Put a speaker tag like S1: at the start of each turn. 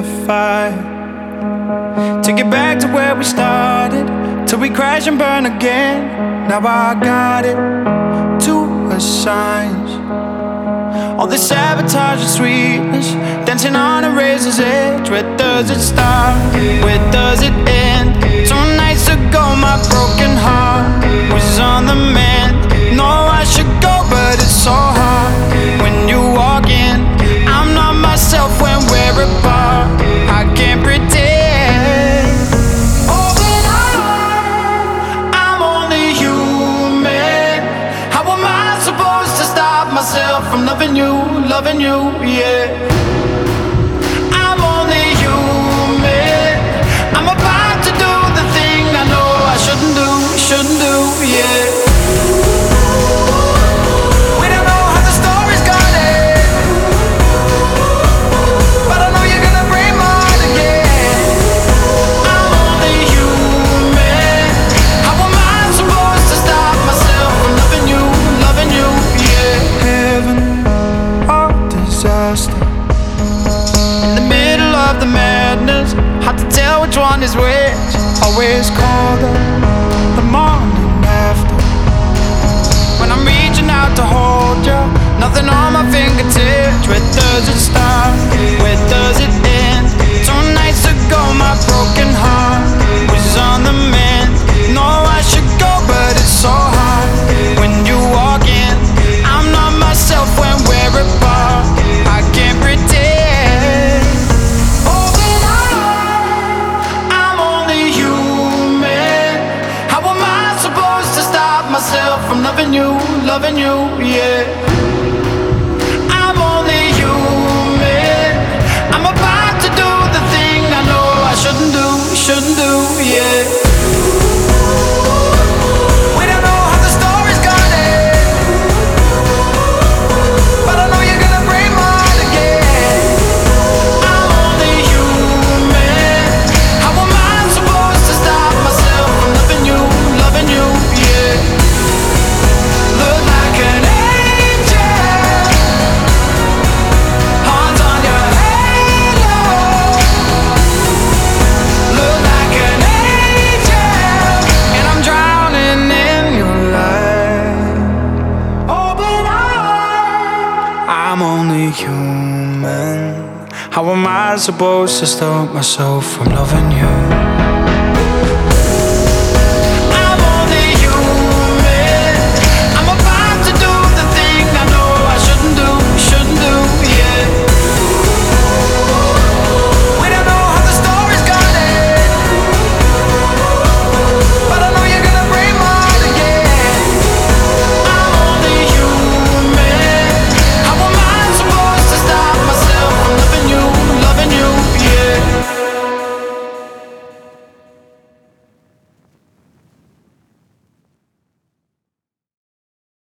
S1: fight to get back to where we started, till we crash and burn again. Now I got it, two signs. All this sabotage and sweetness, dancing on a razor's edge. Where does it start? Where does it end? 2 nights ago my broken heart was on the mend. No, I should go, but it's so hard when you walk in. I'm not myself when we're apart. I can't pretend. Open up, I'm only human. How am I supposed to stop myself from loving you, yeah? I'm only human. I'm about to do the thing I know I shouldn't do, yeah. We don't know how the story's gonna end, but I know you're gonna break my heart again. I'm only human. How am I supposed to stop myself from loving you, yeah? Heaven or disaster, in the middle of the madness, hard to tell which one is which. Always colder the morning after, when I'm reaching out to hold you, nothing on my fingertips. Where does it start? Where does it end? 2 nights ago my broken heart was on the mend. No, I should go, but it's so hard when you walk in. I'm not myself when we're apart. I can't pretend. Open up, I'm only human. How am I supposed to stop myself from loving you, yeah? I'm only human. I'm about to do the thing I know I shouldn't do, yeah. We don't know how the story's gonna end, but I know you're gonna break my heart again. I'm only human. How am I supposed to stop myself from loving you, yeah? Look like an angel, hands on your halo. Look like an angel, and I'm drowning in your light. Open up, I'm only human. How am I supposed to stop myself from loving you?